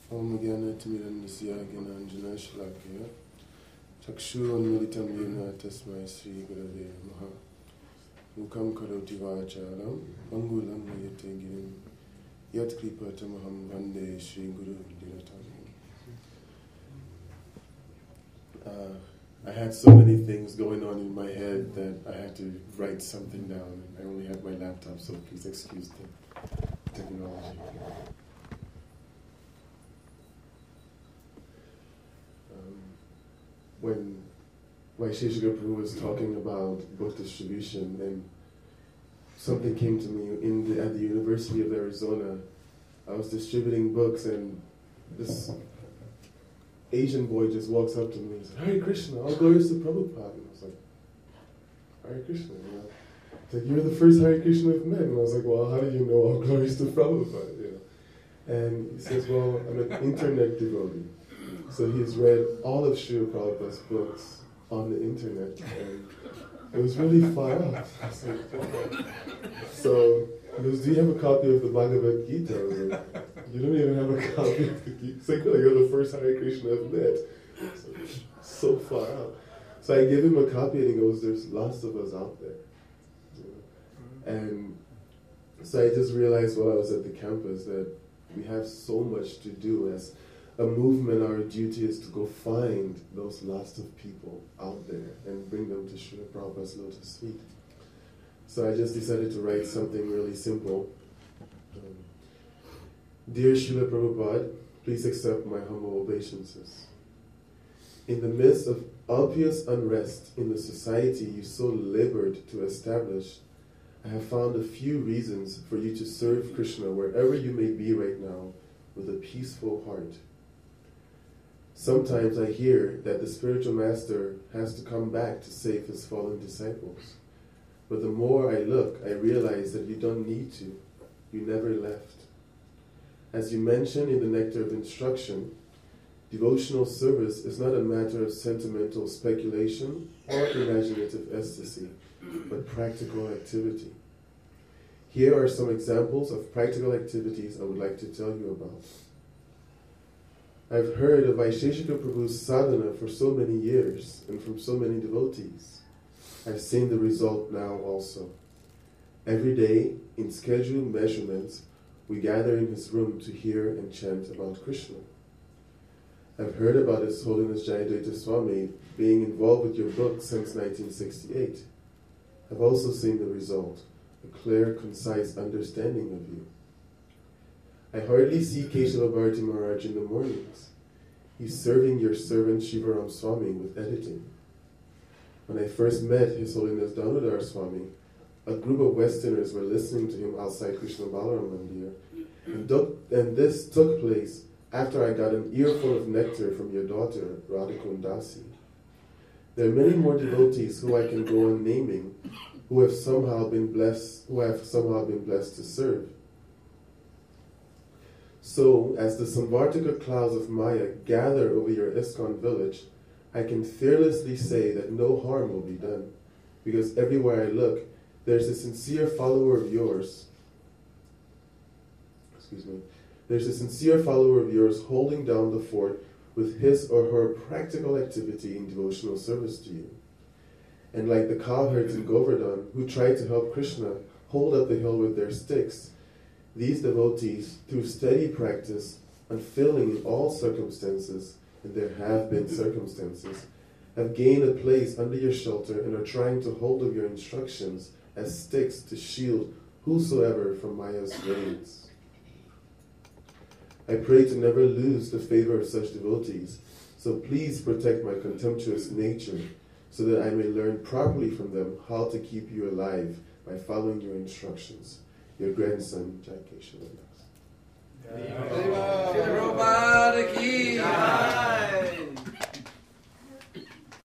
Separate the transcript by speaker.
Speaker 1: Om Gyana Timirandasya Gyananjana Shalakya Chakshurunmilitam Yena Tasmai Sri Gurave Maha Mukam Karoti Vacharam Angulam Mayate Girim Yat Kripa Tamaham Vande Sri Guru Diratam. I had so many things going on in my head that I had to write something down. I only had my laptop, so please excuse the technology. When Vaisheshika Prabhu was talking about book distribution, and something came to me at the University of Arizona. I was distributing books, and this Asian boy just walks up to me and said, "Hare Krishna, all glories to Prabhupada." And I was like, "Hare Krishna, you know? It's like, you're the first Hare Krishna I've met." And I was like, "Well, how do you know all glories to Prabhupada?" You know? And he says, "Well, I'm an internet devotee." So he's read all of Srila Prabhupada's books on the internet, and it was really far off. I was like, wow. So he goes, "Do you have a copy of the Bhagavad Gita?" I was like, "You don't even have a copy of the Gita." It's like, "Oh, you're the first Hare Krishna I've met." So far out. So I give him a copy, and he goes, "There's lots of us out there." You know? And so I just realized while I was at the campus that we have so much to do as a movement. Our duty is to go find those lost of people out there and bring them to Srila Prabhupada's lotus feet. So I just decided to write something really simple. Dear Srila Prabhupada, please accept my humble obeisances. In the midst of obvious unrest in the society you so labored to establish, I have found a few reasons for you to serve Krishna wherever you may be right now with a peaceful heart. Sometimes I hear that the spiritual master has to come back to save his fallen disciples. But the more I look, I realize that you don't need to. You never left. As you mentioned in the Nectar of Instruction, devotional service is not a matter of sentimental speculation or imaginative ecstasy, but practical activity. Here are some examples of practical activities I would like to tell you about. I've heard of Vaisheshika Prabhu's sadhana for so many years and from so many devotees. I've seen the result now also. Every day, in scheduled measurements, we gather in his room to hear and chant about Krishna. I've heard about His Holiness Jayadvaita Swami being involved with your book since 1968. I've also seen the result, a clear, concise understanding of you. I hardly see Keshava Bharati Maharaj in the mornings. He's serving your servant Shivaram Swami with editing. When I first met His Holiness Damodar Swami, a group of Westerners were listening to him outside Krishna Balaram Mandir, and this took place after I got an earful of nectar from your daughter, Radhakundasi. There are many more devotees who I can go on naming, who have somehow been blessed to serve. So, as the Samvartika clouds of Maya gather over your ISKCON village, I can fearlessly say that no harm will be done, because everywhere I look, there's a sincere follower of yours. There's a sincere follower of yours holding down the fort with his or her practical activity in devotional service to you. And like the cowherds in Govardhan who tried to help Krishna hold up the hill with their sticks, these devotees, through steady practice, unfailing in all circumstances, and there have been circumstances, have gained a place under your shelter and are trying to hold of your instructions as sticks to shield whosoever from Maya's raids. I pray to never lose the favor of such devotees, so please protect my contemptuous nature, so that I may learn properly from them how to keep you alive by following your instructions. Your grandson, Jai Keshava Das.